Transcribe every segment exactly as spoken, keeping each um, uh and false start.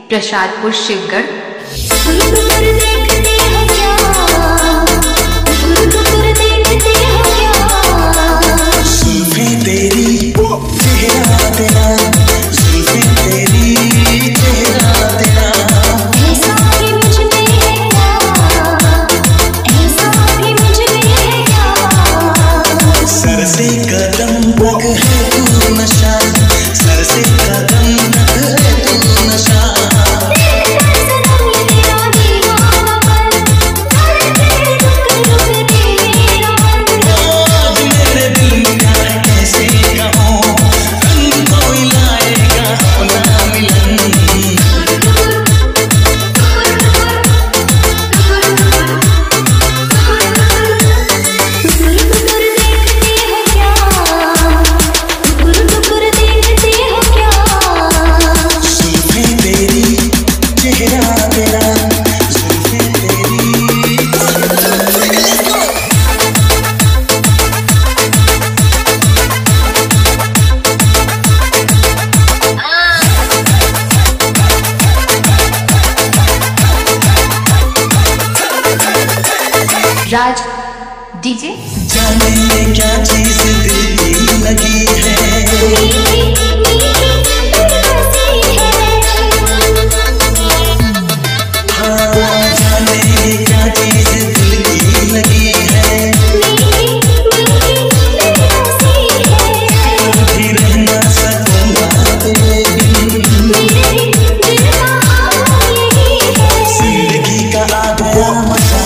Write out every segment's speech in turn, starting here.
प्रसादपुर शिवगढ़। राज DJ. जाने क्या चीज दिल की लगी है, हाँ जाने क्या चीज दिल की लगी है, भी रहना सकूंगा तेरे बिन, जिंदगी का आ गया मजा,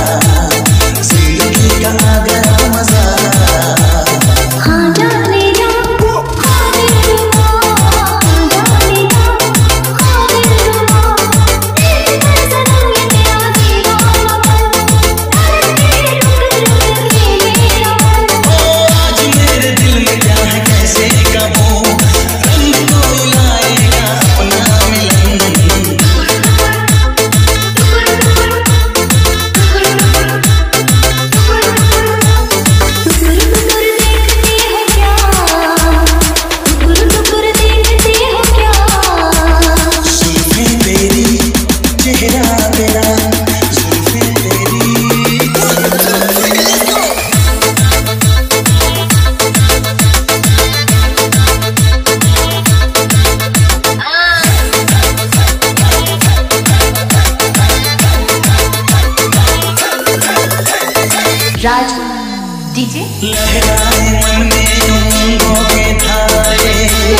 राज डीजे। लहराए मन में उमंगों के धारे,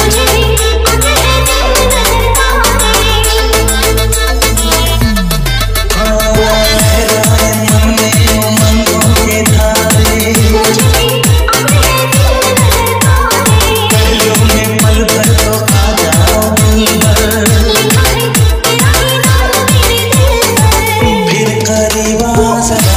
लहराए मन में उमंगों के धारे, पहलों में पल भर तो आ जाओ दिल भर, फिर करीब आ सदा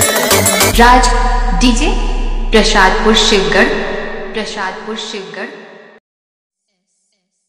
राज डीजे। प्रसादपुर शिवगढ़। प्रसादपुर शिवगढ़।